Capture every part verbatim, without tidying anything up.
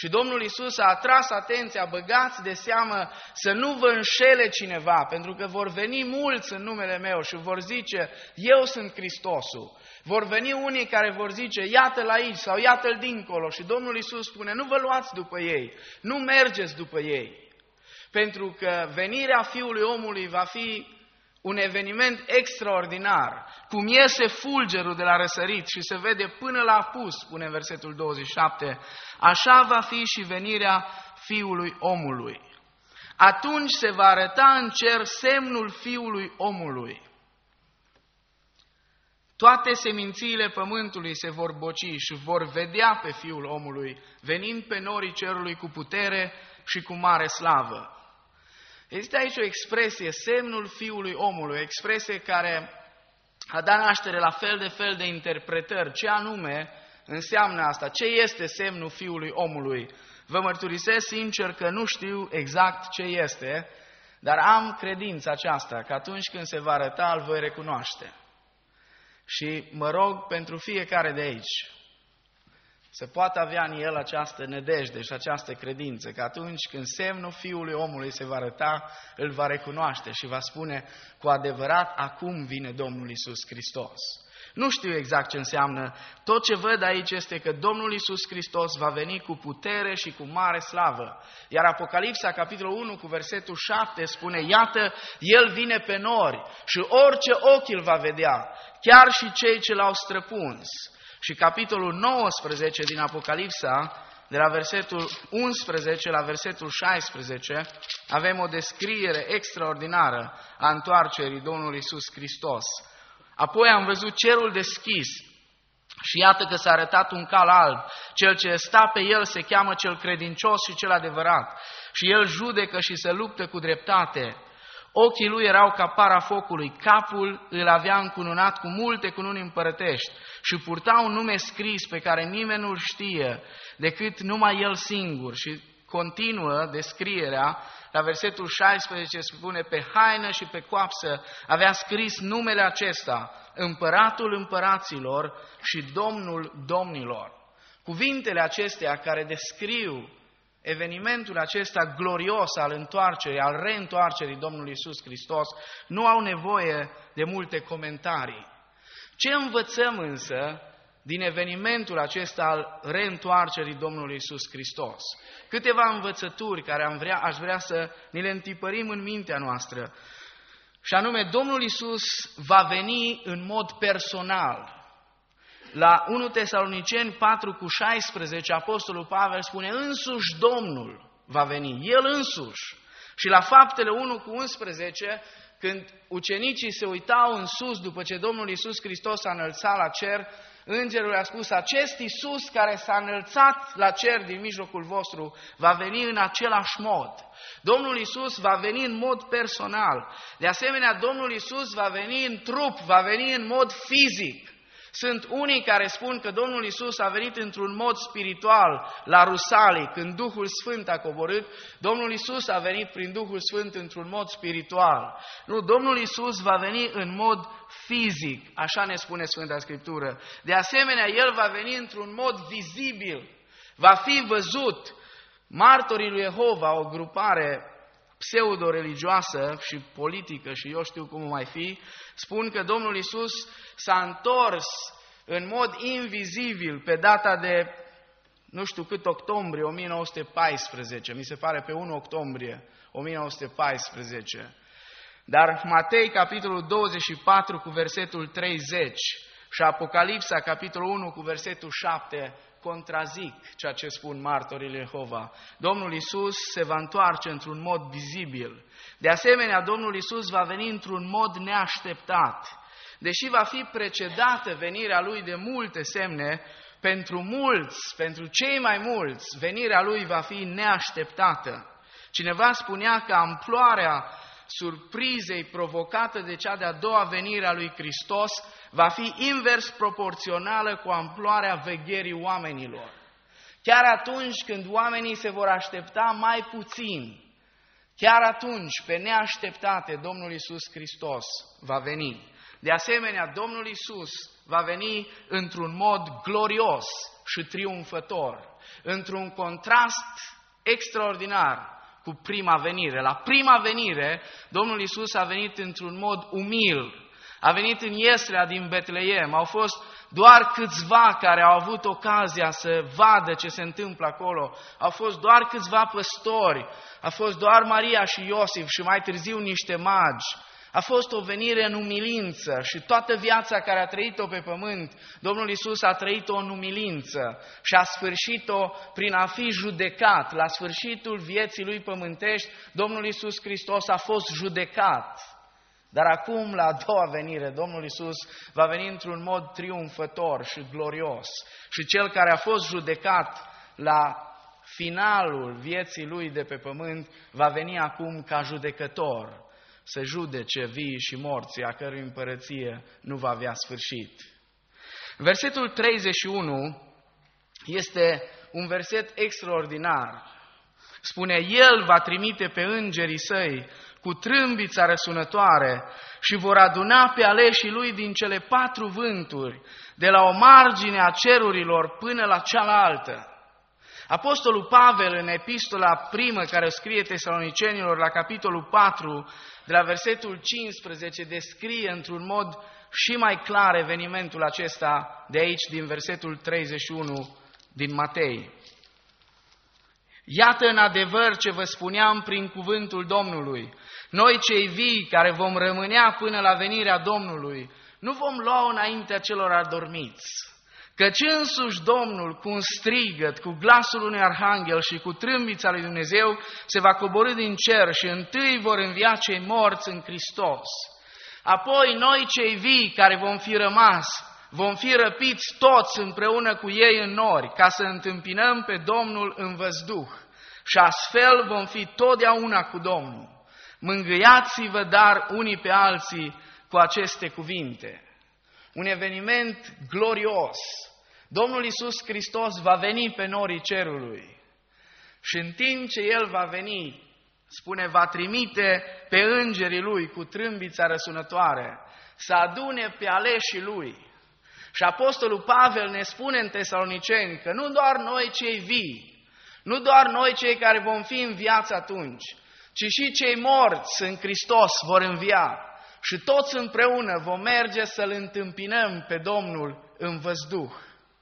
Și Domnul Iisus a atras atenția, băgați de seamă să nu vă înșele cineva, pentru că vor veni mulți în numele meu și vor zice, eu sunt Hristosul. Vor veni unii care vor zice, iată-l aici sau iată-l dincolo. Și Domnul Iisus spune, nu vă luați după ei, nu mergeți după ei. Pentru că venirea Fiului Omului va fi un eveniment extraordinar, cum iese fulgerul de la răsărit și se vede până la apus, spune versetul douăzeci și șapte, așa va fi și venirea Fiului Omului. Atunci se va arăta în cer semnul Fiului Omului. Toate semințiile pământului se vor boci și vor vedea pe Fiul Omului, venind pe norii cerului cu putere și cu mare slavă. Există aici o expresie, semnul Fiului Omului, o expresie care a dat naștere la fel de fel de interpretări. Ce anume înseamnă asta? Ce este semnul Fiului Omului? Vă mărturisesc sincer că nu știu exact ce este, dar am credința aceasta că atunci când se va arăta, îl voi recunoaște. Și mă rog pentru fiecare de aici să poată avea în el această nădejde și această credință, că atunci când semnul Fiului Omului se va arăta, îl va recunoaște și va spune cu adevărat, acum vine Domnul Iisus Hristos. Nu știu exact ce înseamnă, tot ce văd aici este că Domnul Iisus Hristos va veni cu putere și cu mare slavă. Iar Apocalipsa, capitolul unu, cu versetul șapte, spune, iată, El vine pe nori și orice ochi îl va vedea, chiar și cei ce l-au străpuns. Și capitolul nouăsprezece din Apocalipsa, de la versetul unsprezece la versetul șaisprezece, avem o descriere extraordinară a întoarcerii Domnului Iisus Hristos. Apoi am văzut cerul deschis și iată că s-a arătat un cal alb. Cel ce sta pe el se cheamă cel credincios și cel adevărat. Și el judecă și se luptă cu dreptate. Ochii lui erau ca para focului, capul îl avea încununat cu multe cununi împărătești și purta un nume scris pe care nimeni nu-l știe decât numai el singur. Și continuă descrierea, la versetul șaisprezece spune, pe haină și pe coapsă avea scris numele acesta, Împăratul împăraților și Domnul domnilor. Cuvintele acestea care descriu evenimentul acesta glorios al întoarcerii, al reîntoarcerii Domnului Iisus Hristos, nu au nevoie de multe comentarii. Ce învățăm însă din evenimentul acesta al reîntoarcerii Domnului Iisus Hristos? Câteva învățături care am vrea, aș vrea să ni le întipărim în mintea noastră. Și anume, Domnul Iisus va veni în mod personal. La unu Tesaloniceni patru cu șaisprezece, Apostolul Pavel spune, însuși Domnul va veni, El însuși. Și la Faptele unu cu unsprezece, când ucenicii se uitau în sus după ce Domnul Iisus Hristos s-a înălțat la cer, îngerul a spus, acest Iisus care s-a înălțat la cer din mijlocul vostru va veni în același mod. Domnul Iisus va veni în mod personal. De asemenea, Domnul Iisus va veni în trup, va veni în mod fizic. Sunt unii care spun că Domnul Iisus a venit într-un mod spiritual la Rusalii, când Duhul Sfânt a coborât. Domnul Iisus a venit prin Duhul Sfânt într-un mod spiritual. Nu, Domnul Iisus va veni în mod fizic, așa ne spune Sfânta Scriptură. De asemenea, El va veni într-un mod vizibil, va fi văzut. Martorii lui Jehova, o grupare pseudo-religioasă și politică și eu știu cum mai fi, spun că Domnul Iisus s-a întors în mod invizibil pe data de, nu știu cât, octombrie o mie nouă sute paisprezece, mi se pare pe unu octombrie o mie nouă sute paisprezece. Dar Matei, capitolul douăzeci și patru cu versetul treizeci și Apocalipsa, capitolul unu cu versetul șapte, contrazic ceea ce spun martorii Jehova. Domnul Iisus se va întoarce într-un mod vizibil. De asemenea, Domnul Iisus va veni într-un mod neașteptat. Deși va fi precedată venirea Lui de multe semne, pentru mulți, pentru cei mai mulți, venirea Lui va fi neașteptată. Cineva spunea că amploarea surprizei provocată de cea de-a doua venire a lui Hristos va fi invers proporțională cu amploarea vegherii oamenilor. Chiar atunci când oamenii se vor aștepta mai puțin, chiar atunci, pe neașteptate, Domnul Iisus Hristos va veni. De asemenea, Domnul Iisus va veni într-un mod glorios și triumfător, într-un contrast extraordinar cu prima venire. La prima venire, Domnul Iisus a venit într-un mod umil, a venit în Ieslea din Betleem. Au fost doar câțiva care au avut ocazia să vadă ce se întâmplă acolo. Au fost doar câțiva păstori, a fost doar Maria și Iosif și mai târziu niște magi. A fost o venire în umilință și toată viața care a trăit-o pe pământ, Domnul Iisus a trăit-o în umilință și a sfârșit-o prin a fi judecat. La sfârșitul vieții lui pământești, Domnul Iisus Hristos a fost judecat. Dar acum, la a doua venire, Domnul Iisus va veni într-un mod triumfător și glorios. Și cel care a fost judecat la finalul vieții lui de pe pământ va veni acum ca judecător, să judece vii și morții, a cărui împărăție nu va avea sfârșit. Versetul treizeci și unu este un verset extraordinar. Spune, El va trimite pe îngerii săi cu trâmbița răsunătoare și vor aduna pe aleșii lui din cele patru vânturi, de la o margine a cerurilor până la cealaltă. Apostolul Pavel, în epistola primă care o scrie Tesalonicenilor, la capitolul patru, de la versetul cincisprezece, descrie într-un mod și mai clar evenimentul acesta de aici, din versetul treizeci și unu din Matei. Iată în adevăr ce vă spuneam prin cuvântul Domnului. Noi cei vii care vom rămânea până la venirea Domnului, nu vom lua înaintea celor adormiți. Căci însuși Domnul, cu un strigăt, cu glasul unui arhanghel și cu trâmbița lui Dumnezeu, se va coborî din cer și întâi vor învia cei morți în Hristos. Apoi noi cei vii care vom fi rămas, vom fi răpiți toți împreună cu ei în nori, ca să întâmpinăm pe Domnul în văzduh. Și astfel vom fi totdeauna cu Domnul. Mângâiați-vă dar unii pe alții cu aceste cuvinte. Un eveniment glorios. Domnul Iisus Hristos va veni pe norii cerului. Și în timp ce El va veni, spune, va trimite pe îngerii Lui cu trâmbița răsunătoare să adune pe aleșii Lui. Și Apostolul Pavel ne spune în Tesaloniceni că nu doar noi cei vii, nu doar noi cei care vom fi în viață atunci, ci și cei morți în Hristos vor învia și toți împreună vom merge să-L întâmpinăm pe Domnul în văzduh.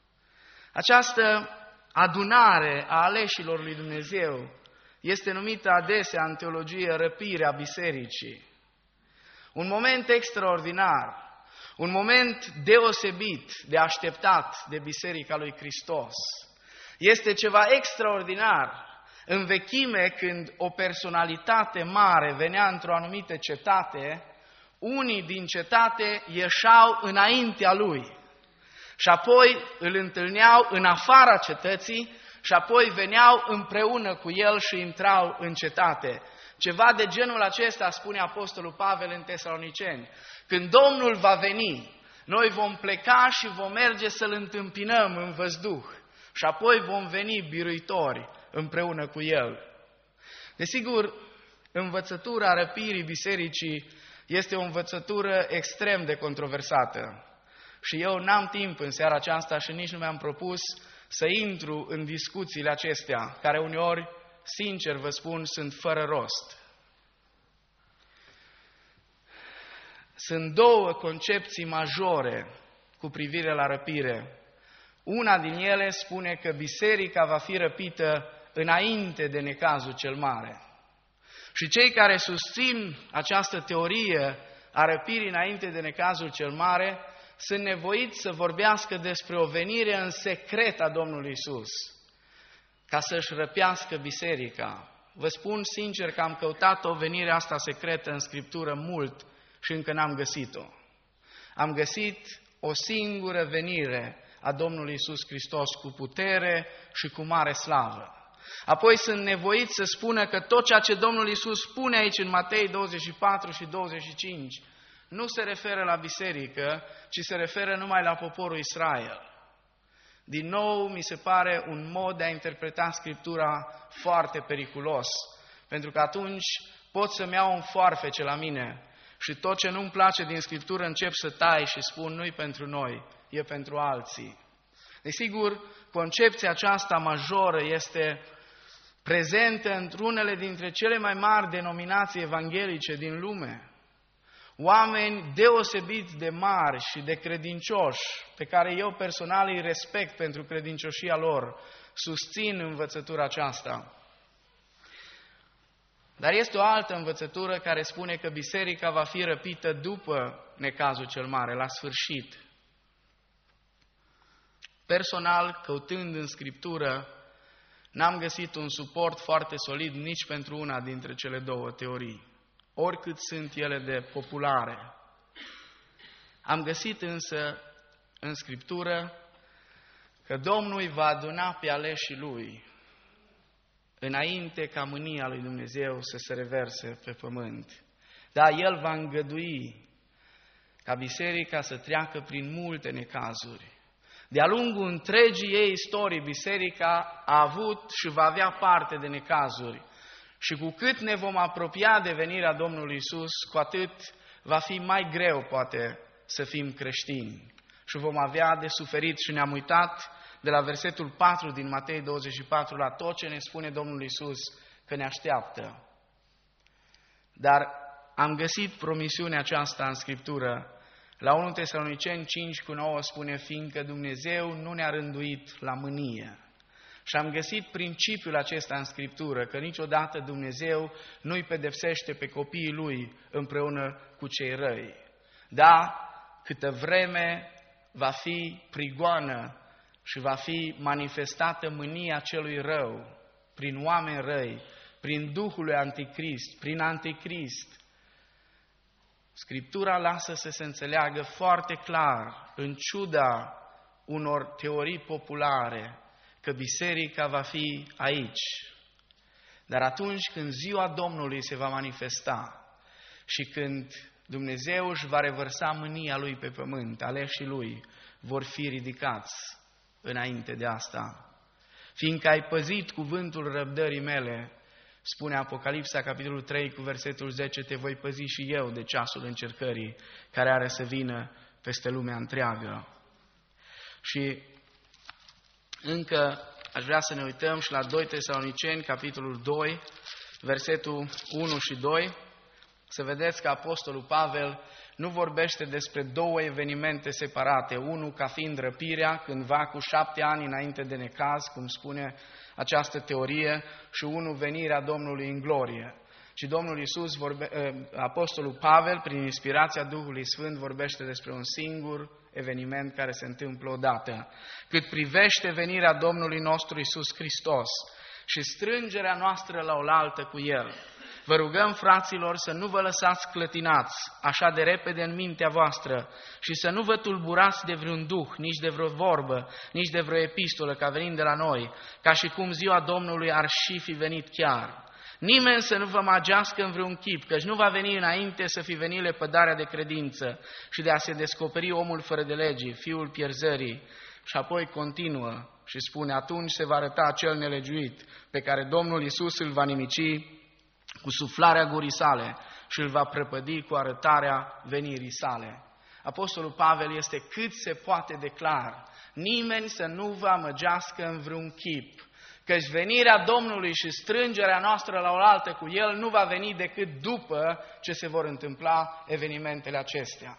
Această adunare a aleșilor lui Dumnezeu este numită adesea în teologie răpirea bisericii. Un moment extraordinar, un moment deosebit de așteptat de Biserica lui Hristos. Este ceva extraordinar. În vechime, când o personalitate mare venea într-o anumită cetate, unii din cetate ieșeau înaintea lui și apoi îl întâlneau în afara cetății și apoi veneau împreună cu el și intrau în cetate. Ceva de genul acesta spune Apostolul Pavel în Tesaloniceni. Când Domnul va veni, noi vom pleca și vom merge să-L întâmpinăm în văzduh și apoi vom veni biruitori împreună cu El. Desigur, învățătura răpirii bisericii este o învățătură extrem de controversată. Și eu n-am timp în seara aceasta și nici nu mi-am propus să intru în discuțiile acestea, care uneori, sincer vă spun, sunt fără rost. Sunt două concepții majore cu privire la răpire. Una din ele spune că biserica va fi răpită înainte de necazul cel mare. Și cei care susțin această teorie a răpirii înainte de necazul cel mare sunt nevoiți să vorbească despre o venire în secret a Domnului Iisus, ca să-și răpească biserica. Vă spun sincer că am căutat o venire asta secretă în Scriptură mult și încă n-am găsit-o. Am găsit o singură venire a Domnului Iisus Hristos cu putere și cu mare slavă. Apoi sunt nevoiți să spună că tot ceea ce Domnul Iisus spune aici în Matei douăzeci și patru și douăzeci și cinci nu se referă la biserică, ci se referă numai la poporul Israel. Din nou, mi se pare un mod de a interpreta Scriptura foarte periculos, pentru că atunci pot să-mi iau un foarfece la mine și tot ce nu-mi place din Scriptură încep să tai și spun nu-i pentru noi, e pentru alții. Desigur, concepția aceasta majoră este prezentă într-unele dintre cele mai mari denominații evanghelice din lume. Oameni deosebiți de mari și de credincioși, pe care eu personal îi respect pentru credincioșia lor, susțin învățătura aceasta. Dar este o altă învățătură care spune că biserica va fi răpită după necazul cel mare, la sfârșit. Personal, căutând în Scriptură, n-am găsit un suport foarte solid nici pentru una dintre cele două teorii, oricât sunt ele de populare. Am găsit însă în Scriptură că Domnul îi va aduna pe aleșii Lui înainte ca mânia lui Dumnezeu să se reverse pe pământ. Da, El va îngădui ca biserica să treacă prin multe necazuri. De-a lungul întregii ei istorii, biserica a avut și va avea parte de necazuri. Și cu cât ne vom apropia de venirea Domnului Iisus, cu atât va fi mai greu, poate, să fim creștini. Și vom avea de suferit. Și ne-am uitat de la versetul patru din Matei douăzeci și patru la tot ce ne spune Domnul Iisus că ne așteaptă. Dar am găsit promisiunea aceasta în Scriptură. La întâi Tesaloniceni cinci cu nouă spune, fiindcă Dumnezeu nu ne-a rânduit la mânie. Și am găsit principiul acesta în Scriptură, că niciodată Dumnezeu nu-i pedepsește pe copiii Lui împreună cu cei răi. Da, câtă vreme va fi prigoană și va fi manifestată mânia celui rău, prin oameni răi, prin Duhul lui Anticrist, prin Anticrist. Scriptura lasă să se înțeleagă foarte clar, în ciuda unor teorii populare, că biserica va fi aici. Dar atunci când ziua Domnului se va manifesta și când Dumnezeu își va revărsa mânia Lui pe pământ, aleșii Lui vor fi ridicați înainte de asta. Fiindcă ai păzit cuvântul răbdării mele, spune Apocalipsa, capitolul trei, cu versetul zece, te voi păzi și eu de ceasul încercării care are să vină peste lumea întreagă. Și încă aș vrea să ne uităm și la doi Tesaloniceni, capitolul doi, versetul unu și doi, să vedeți că Apostolul Pavel nu vorbește despre două evenimente separate, unul ca fiind răpirea, cândva cu șapte ani înainte de necaz, cum spune această teorie, și unul venirea Domnului în glorie. Și Domnul Iisus, vorbe, Apostolul Pavel, prin inspirația Duhului Sfânt, vorbește despre un singur eveniment care se întâmplă odată. Cât privește venirea Domnului nostru Iisus Hristos și strângerea noastră la oaltă cu El, vă rugăm, fraților, să nu vă lăsați clătinați așa de repede în mintea voastră și să nu vă tulburați de vreun duh, nici de vreo vorbă, nici de vreo epistolă ca venind de la noi, ca și cum ziua Domnului ar și fi venit chiar. Nimeni să nu vă magească în vreun chip, căci nu va veni înainte să fi venit lepădarea de credință și de a se descoperi omul fără de lege, fiul pierzării. Și apoi continuă și spune, atunci se va arăta acel nelegiuit pe care Domnul Iisus îl va nimici cu suflarea gurii sale și îl va prăpădi cu arătarea venirii sale. Apostolul Pavel este cât se poate de clar. Nimeni să nu vă amăgească în vreun chip, căci venirea Domnului și strângerea noastră la oaltă cu El nu va veni decât după ce se vor întâmpla evenimentele acestea.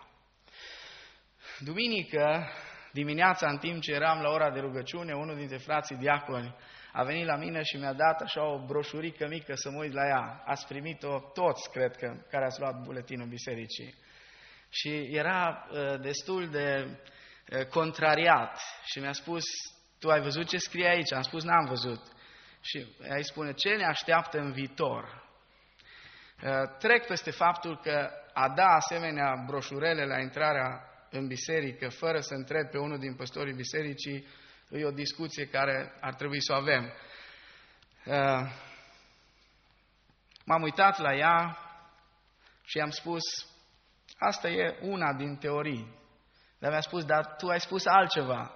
Duminică dimineața, în timp ce eram la ora de rugăciune, unul dintre frații diaconi a venit la mine și mi-a dat așa o broșurică mică să mă uit la ea. Ați primit-o toți, cred că, care ați luat buletinul bisericii. Și era uh, destul de uh, contrariat și mi-a spus, tu ai văzut ce scrie aici? Am spus, n-am văzut. Și îi spune, ce ne așteaptă în viitor? Uh, trec peste faptul că a da asemenea broșurele la intrarea în biserică, fără să întreb pe unul din păstorii bisericii, e o discuție care ar trebui să o avem. M-am uitat la ea și i-am spus, asta e una din teorii. Dar mi-a spus, dar tu ai spus altceva.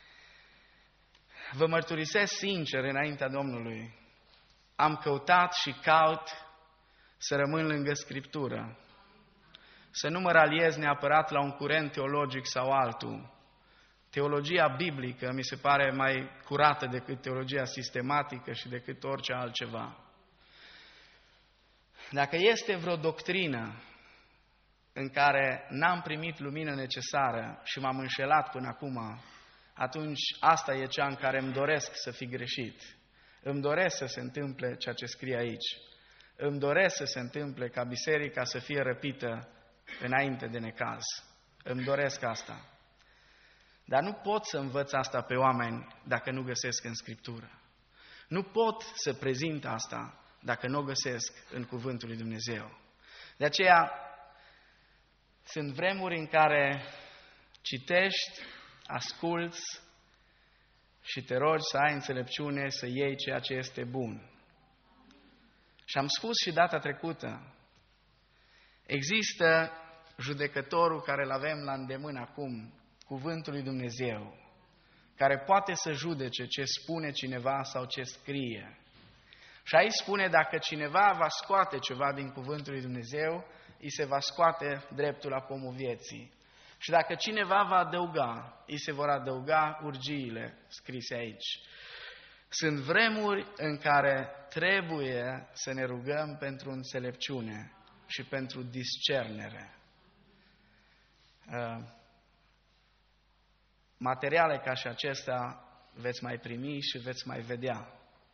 Vă mărturisesc sincer înaintea Domnului, am căutat și caut să rămân lângă Scriptură, să nu mă raliez neapărat la un curent teologic sau altul, teologia biblică mi se pare mai curată decât teologia sistematică și decât orice altceva. Dacă este vreo doctrină în care n-am primit lumină necesară și m-am înșelat până acum, atunci asta e cea în care îmi doresc să fi greșit. Îmi doresc să se întâmple ceea ce scrie aici. Îmi doresc să se întâmple ca biserica să fie răpită înainte de necaz. Îmi doresc asta. Dar nu pot să învăț asta pe oameni dacă nu găsesc în Scriptură. Nu pot să prezint asta dacă nu o găsesc în Cuvântul lui Dumnezeu. De aceea, sunt vremuri în care citești, asculți și te rogi să ai înțelepciune să iei ceea ce este bun. Și am spus și data trecută, există judecătorul care îl avem la îndemână acum, Cuvântul lui Dumnezeu, care poate să judece ce spune cineva sau ce scrie. Și aici spune, dacă cineva va scoate ceva din Cuvântul lui Dumnezeu, îi se va scoate dreptul la pomul vieții. Și dacă cineva va adăuga, îi se vor adăuga urgiile scrise aici. Sunt vremuri în care trebuie să ne rugăm pentru înțelepciune și pentru discernere. Materiale ca și acestea veți mai primi și veți mai vedea.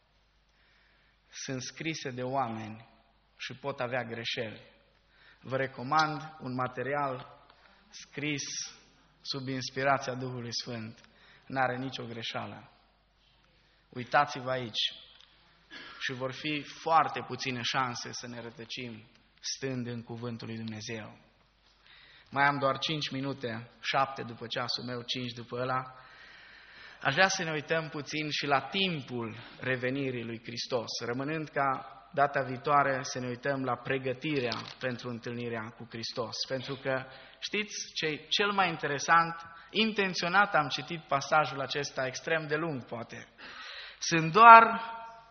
Sunt scrise de oameni și pot avea greșeli. Vă recomand un material scris sub inspirația Duhului Sfânt. N-are nicio greșeală. Uitați-vă aici și vor fi foarte puține șanse să ne rătăcim stând în Cuvântul lui Dumnezeu. Mai am doar cinci minute, șapte după ceasul meu, cinci după ăla. Aș vrea să ne uităm puțin și la timpul revenirii lui Hristos, rămânând ca data viitoare să ne uităm la pregătirea pentru întâlnirea cu Hristos. Pentru că, știți ce e cel mai interesant? Intenționat am citit pasajul acesta extrem de lung, poate. Sunt doar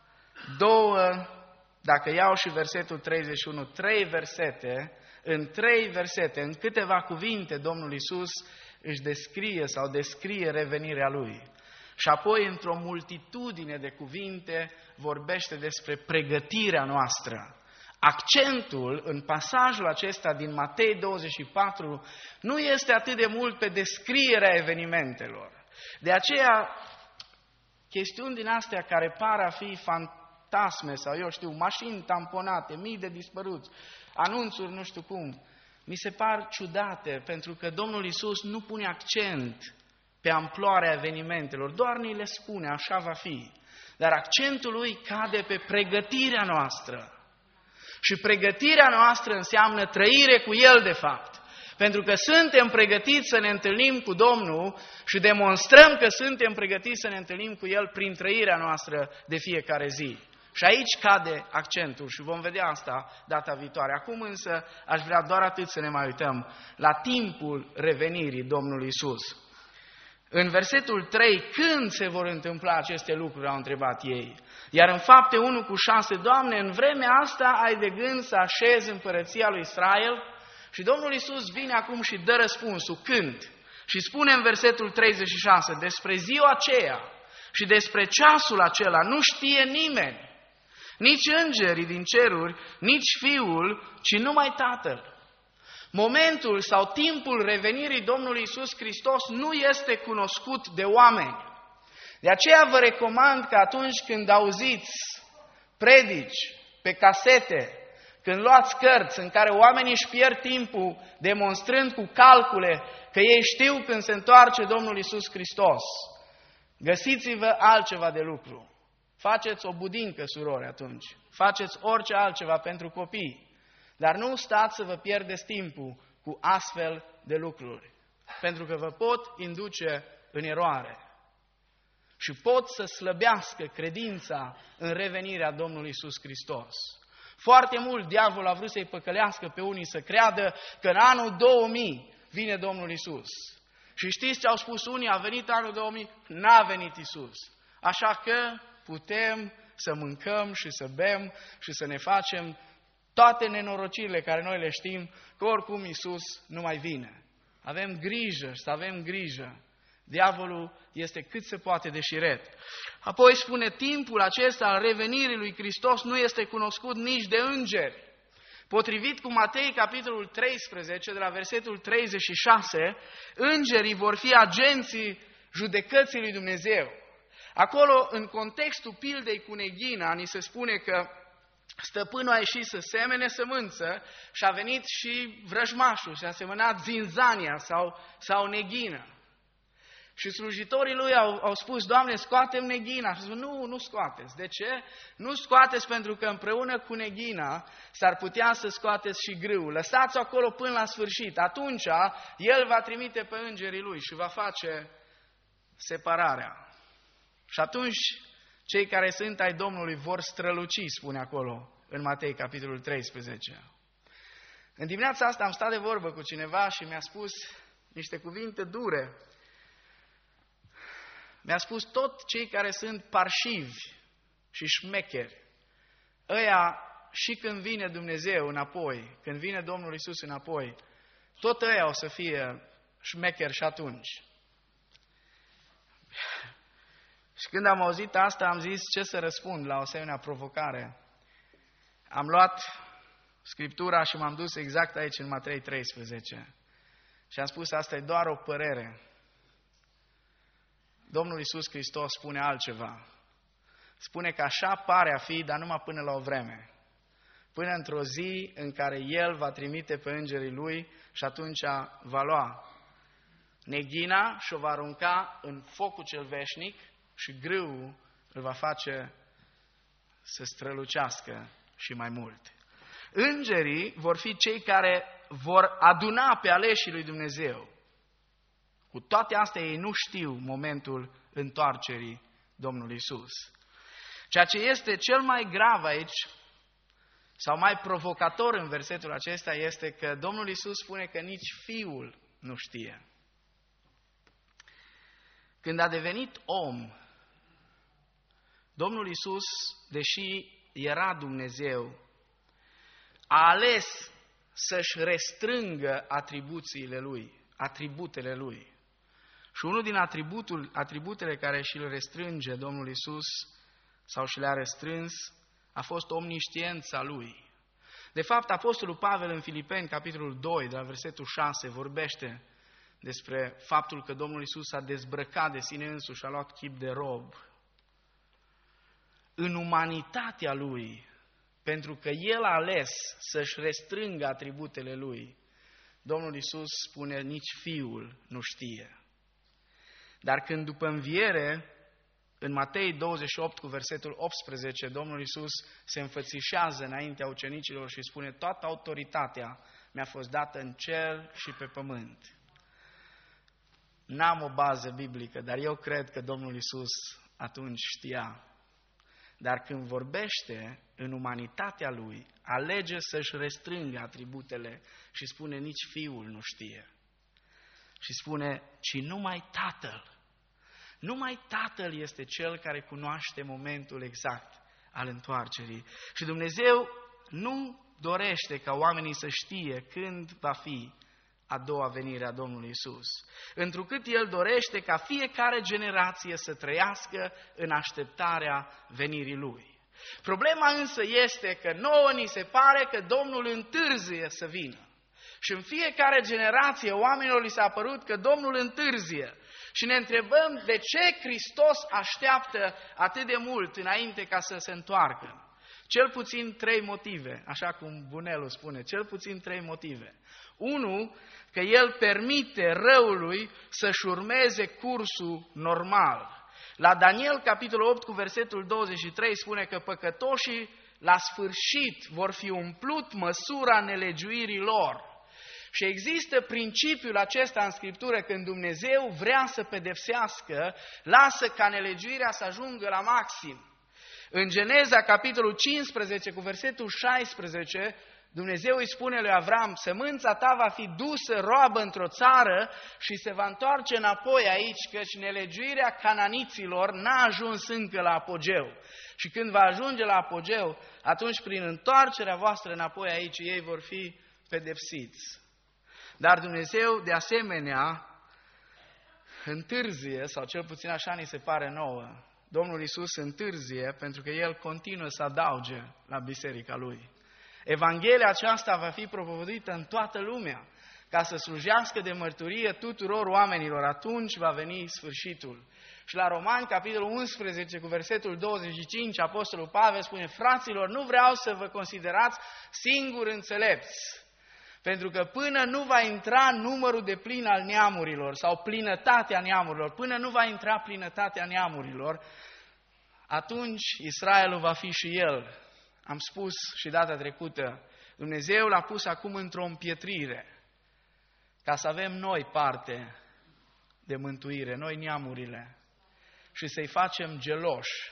două, dacă iau și versetul treizeci și unu, trei versete, în trei versete, în câteva cuvinte, Domnul Iisus își descrie sau descrie revenirea Lui. Și apoi, într-o multitudine de cuvinte, vorbește despre pregătirea noastră. Accentul în pasajul acesta din Matei douăzeci și patru nu este atât de mult pe descrierea evenimentelor. De aceea, chestiuni din astea care par a fi fantasme sau, eu știu, mașini tamponate, mii de dispăruți, anunțuri nu știu cum, mi se par ciudate, pentru că Domnul Iisus nu pune accent pe amploarea evenimentelor, doar ni le spune, așa va fi. Dar accentul lui cade pe pregătirea noastră. Și pregătirea noastră înseamnă trăire cu El, de fapt. Pentru că suntem pregătiți să ne întâlnim cu Domnul și demonstrăm că suntem pregătiți să ne întâlnim cu El prin trăirea noastră de fiecare zi. Și aici cade accentul și vom vedea asta data viitoare. Acum însă aș vrea doar atât să ne mai uităm la timpul revenirii Domnului Iisus. În versetul trei, când se vor întâmpla aceste lucruri, au întrebat ei. Iar în Fapte unu cu șase, Doamne, în vremea asta ai de gând să așezi împărăția lui Israel? Și Domnul Iisus vine acum și dă răspunsul. Când? Și spune în versetul treizeci și șase, despre ziua aceea și despre ceasul acela nu știe nimeni, nici îngerii din ceruri, nici Fiul, ci numai Tatăl. Momentul sau timpul revenirii Domnului Iisus Hristos nu este cunoscut de oameni. De aceea vă recomand că atunci când auziți predici pe casete, când luați cărți în care oamenii își pierd timpul demonstrând cu calcule că ei știu când se întoarce Domnul Iisus Hristos, găsiți-vă altceva de lucru. Faceți o budincă, surori, atunci. Faceți orice altceva pentru copii. Dar nu stați să vă pierdeți timpul cu astfel de lucruri, pentru că vă pot induce în eroare și pot să slăbească credința în revenirea Domnului Iisus Hristos. Foarte mult diavolul a vrut să-i păcălească pe unii să creadă că în anul două mii vine Domnul Iisus. Și știți ce au spus unii? A venit anul două mii? N-a venit Iisus. Așa că putem să mâncăm și să bem și să ne facem toate nenorocirile care noi le știm, că oricum Iisus nu mai vine. Avem grijă și să avem grijă Diavolul este cât se poate de șiret. Apoi spune, timpul acesta al revenirii lui Hristos nu este cunoscut nici de îngeri. Potrivit cu Matei, capitolul treisprezece, de la versetul treizeci și șase, îngerii vor fi agenții judecății lui Dumnezeu. Acolo, în contextul pildei cu neghina, ni se spune că stăpânul a ieșit să semene sămânță și a venit și vrăjmașul și a semănat zinzania sau, sau neghină. Și slujitorii lui au, au spus, Doamne, scoatem neghina. Și a spus, nu, nu scoateți. De ce? Nu scoateți pentru că împreună cu neghina s-ar putea să scoateți și grâul. Lăsați-o acolo până la sfârșit. Atunci El va trimite pe îngerii Lui și va face separarea. Și atunci cei care sunt ai Domnului vor străluci, spune acolo în Matei, capitolul treisprezece. În dimineața asta am stat de vorbă cu cineva și mi-a spus niște cuvinte dure. Mi-a spus, tot cei care sunt parșivi și șmecheri, ăia și când vine Dumnezeu înapoi, când vine Domnul Iisus înapoi, tot ăia o să fie șmecheri și atunci. Și când am auzit asta, am zis ce să răspund la o asemenea provocare. Am luat Scriptura și m-am dus exact aici în Matei treisprezece. Și am spus, asta e doar o părere. Domnul Iisus Hristos spune altceva. Spune că așa pare a fi, dar numai până la o vreme. Până într-o zi în care El va trimite pe îngerii Lui și atunci va lua neghina și o va arunca în focul cel veșnic și grâul îl va face să strălucească și mai mult. Îngerii vor fi cei care vor aduna pe aleșii lui Dumnezeu. Cu toate astea ei nu știu momentul întoarcerii Domnului Iisus. Ceea ce este cel mai grav aici, sau mai provocator în versetul acesta, este că Domnul Iisus spune că nici Fiul nu știe. Când a devenit om, Domnul Iisus, deși era Dumnezeu, a ales să-și restrângă atribuțiile Lui, atributele Lui. Și unul din atributul, atributele care și le restrânge Domnul Iisus, sau și le-a restrâns, a fost omniștiența Lui. De fapt, Apostolul Pavel în Filipeni, capitolul doi, de la versetul șase, vorbește despre faptul că Domnul Iisus a dezbrăcat de sine însuși, a luat chip de rob. În umanitatea Lui, pentru că El a ales să-și restrângă atributele Lui, Domnul Iisus spune, nici Fiul nu știe. Dar când după înviere, în Matei douăzeci și opt cu versetul optsprezece, Domnul Iisus se înfățișează înaintea ucenicilor și spune, toată autoritatea mi-a fost dată în cer și pe pământ. N-am o bază biblică, dar eu cred că Domnul Iisus atunci știa. Dar când vorbește în umanitatea Lui, alege să-și restrângă atributele și spune, nici Fiul nu știe. Și spune, ci numai Tatăl. Numai Tatăl este Cel care cunoaște momentul exact al întoarcerii. Și Dumnezeu nu dorește ca oamenii să știe când va fi a doua venire a Domnului Iisus. Întrucât El dorește ca fiecare generație să trăiască în așteptarea venirii Lui. Problema însă este că nouă ni se pare că Domnul întârzie să vină. Și în fiecare generație oamenilor li s-a părut că Domnul întârzie. Și ne întrebăm de ce Hristos așteaptă atât de mult înainte ca să se întoarcă. Cel puțin trei motive, așa cum Bunelu spune, cel puțin trei motive. Unu, că El permite răului să-și urmeze cursul normal. La Daniel, capitolul opt, cu versetul douăzeci și trei, spune că păcătoșii la sfârșit vor fi umplut măsura nelegiuirii lor. Și există principiul acesta în Scriptură, când Dumnezeu vrea să pedepsească, lasă ca nelegiuirea să ajungă la maxim. În Geneza, capitolul cincisprezece, cu versetul șaisprezece, Dumnezeu îi spune lui Avram, sămânța ta va fi dusă roabă într-o țară și se va întoarce înapoi aici, căci nelegiuirea cananiților n-a ajuns încă la apogeu. Și când va ajunge la apogeu, atunci prin întoarcerea voastră înapoi aici, ei vor fi pedepsiți. Dar Dumnezeu, de asemenea, întârzie, sau cel puțin așa ni se pare nouă, Domnul Iisus întârzie pentru că El continuă să adauge la biserica Lui. Evanghelia aceasta va fi propovăduită în toată lumea, ca să slujească de mărturie tuturor oamenilor. Atunci va veni sfârșitul. Și la Romani, capitolul unsprezece, cu versetul douăzeci și cinci, Apostolul Pavel spune: fraților, nu vreau să vă considerați singuri înțelepți, pentru că până nu va intra numărul de plin al neamurilor, sau plinătatea neamurilor, până nu va intra plinătatea neamurilor, atunci Israelul va fi și el. Am spus și data trecută, Dumnezeu l-a pus acum într-o împietrire, ca să avem noi parte de mântuire, noi neamurile, și să-i facem geloși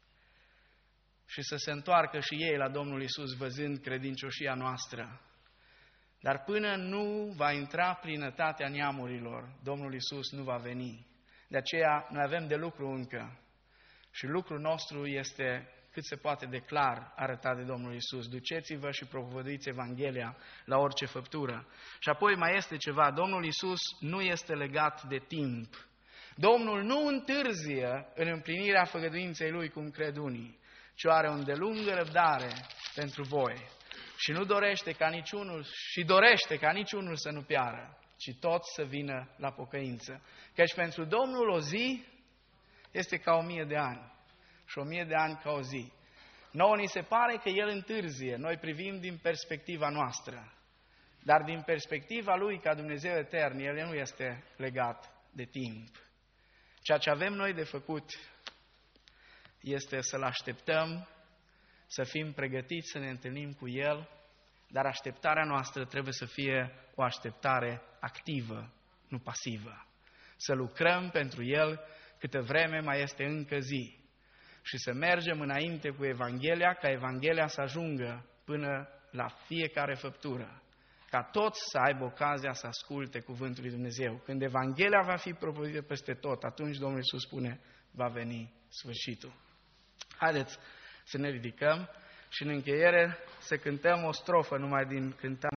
și să se întoarcă și ei la Domnul Iisus văzând credincioșia noastră. Dar până nu va intra plinătatea neamurilor, Domnul Iisus nu va veni. De aceea noi avem de lucru încă. Și lucrul nostru este cât se poate de clar arătat de Domnul Iisus. Duceți-vă și propovăduiți Evanghelia la orice făptură. Și apoi mai este ceva. Domnul Iisus nu este legat de timp. Domnul nu întârzie în împlinirea făgăduinței Lui, cum cred unii, ci are o îndelungă răbdare pentru voi. Și nu dorește ca niciunul, și dorește ca niciunul să nu piară, ci toți să vină la pocăință. Căci pentru Domnul o zi este ca o mie de ani și o mie de ani ca o zi. Nouă ni se pare că El întârzie, noi privim din perspectiva noastră, dar din perspectiva Lui ca Dumnezeu etern, El nu este legat de timp. Ceea ce avem noi de făcut este să-L așteptăm, să fim pregătiți să ne întâlnim cu El, dar așteptarea noastră trebuie să fie o așteptare activă, nu pasivă. Să lucrăm pentru El câtă vreme mai este încă zi și să mergem înainte cu Evanghelia, ca Evanghelia să ajungă până la fiecare făptură, ca toți să aibă ocazia să asculte cuvântul lui Dumnezeu. Când Evanghelia va fi propovăduită peste tot, atunci Domnul Iisus spune, va veni sfârșitul. Haideți să ne ridicăm și în încheiere să cântăm o strofă numai din cântarea